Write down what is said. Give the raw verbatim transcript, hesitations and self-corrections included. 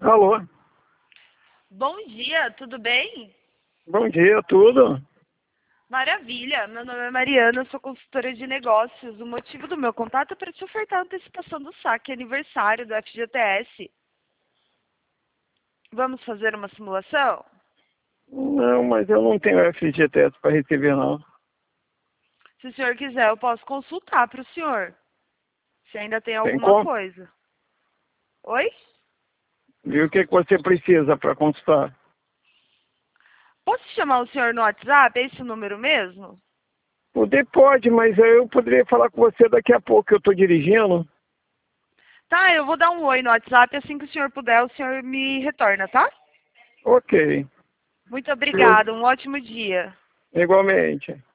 Alô? Bom dia, tudo bem? Bom dia, tudo? Maravilha, meu nome é Mariana, eu sou consultora de negócios. O motivo do meu contato é para te ofertar a antecipação do saque aniversário do F G T S. Vamos fazer uma simulação? Não, mas eu não tenho F G T S para receber, não. Se o senhor quiser, eu posso consultar para o senhor. Se ainda tem Tem alguma como? coisa. Oi? E o que, que você precisa para consultar? Posso chamar o senhor no WhatsApp? É esse o número mesmo? Poder pode, mas eu poderia falar com você daqui a pouco, que eu estou dirigindo. Tá, eu vou dar um oi no WhatsApp. Assim que o senhor puder, o senhor me retorna, tá? Ok. Muito obrigada, um ótimo dia. Igualmente.